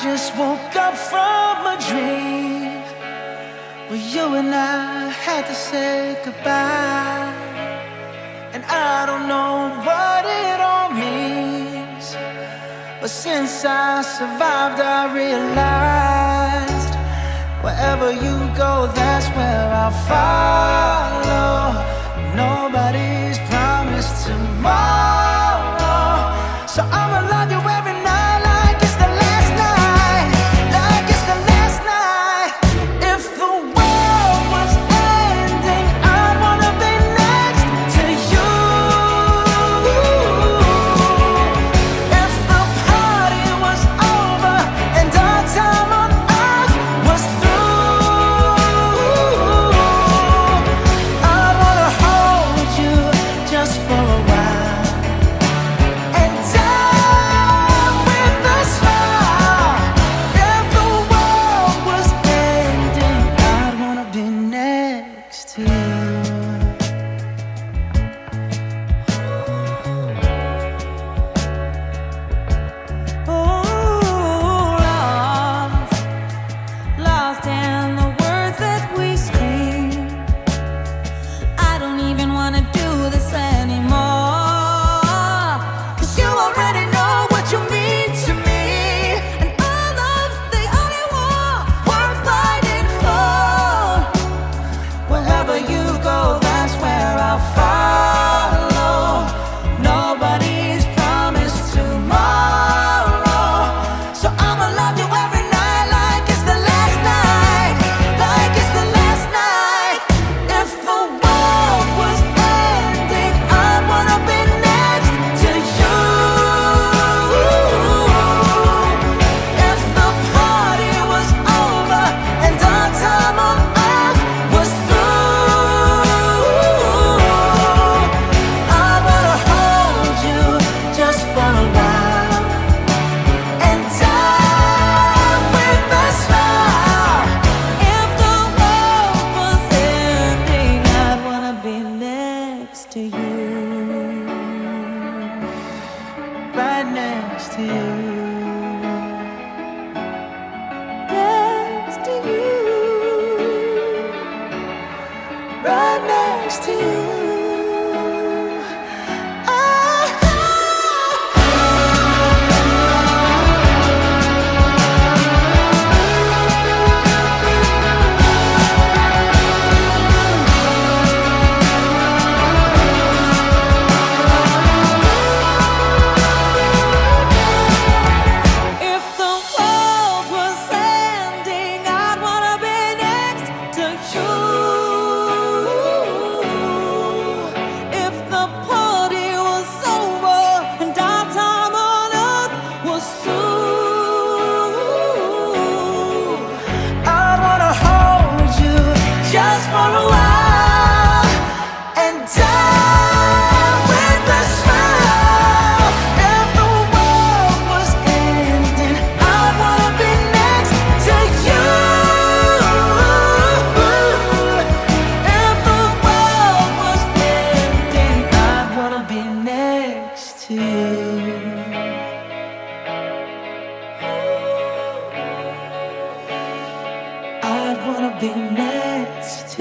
just woke up from a dream where you and I had to say goodbye. And I don't know what it all means, but since I survived I realized wherever you go, that's where I'll follow. Nobody's promised tomorrow, so I'ma love you every night like it's the last night, like it's the last night. If the world was ending, I'd wanna be next to you. If the party was over and our time on earth was through, I'd wanna hold you just for a while and die with a smile. If the world was ending, I'd wanna be next to you. Oh, lost in the words that we scream. I don't even wanna do this anymore, 'cause you already know what you mean to me, and our love's the only war worth fighting for. Wherever you go, that's where I'll follow. Nobody's promised tomorrow, so I'ma love you every night like it's the last night, like it's the last night. If the world was ending, I'd wanna be next to you. If the party was over and our time on earth was through, I wanna hold you just for a while and die with a smile. If the world was ending, I'd wanna be next to you. Right next to you. Next to you. Right next to you. If the world was ending, I'd wanna be next to you. If the party was over and our time on earth was through, I wanna hold you just for a while and die with a smile. If the world was ending, I'd wanna be next to you. If the world was ending, I'd wanna be next to you. I'd wanna be next